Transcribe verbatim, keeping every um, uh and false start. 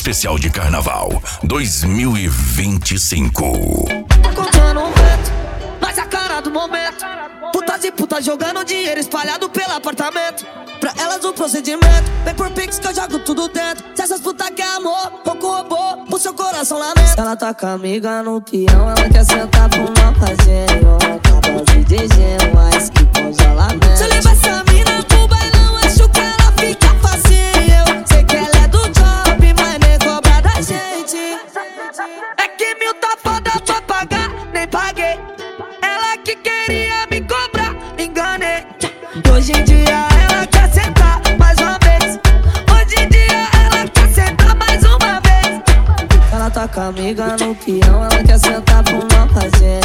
especial de carnaval dois mil e vinte e cinco. Tá contando um vento, mas a cara do momento. Putas e putas jogando dinheiro espalhado pelo apartamento. Pra elas o procedimento, vem por pix que eu jogo tudo dentro. Se essas putas quer amor, pouco robô, pro seu coração lamento. Ela tá com a amiga no peão, ela quer sentar pro mal fazenho. Acaba de D G, mas que congelamento. Se eu levar essa mina pro bailão, acho que ela fica facinho. Sei que ela é do job, mas nem cobra da gente. É que mil tá foda pra pagar, nem paguei. Ela que queria me cobrar, enganei. Hoje em dia ela quer sentar mais uma vez. Hoje em dia ela quer sentar mais uma vez. Ela tá com a amiga no peão, ela quer sentar pro mal fazer.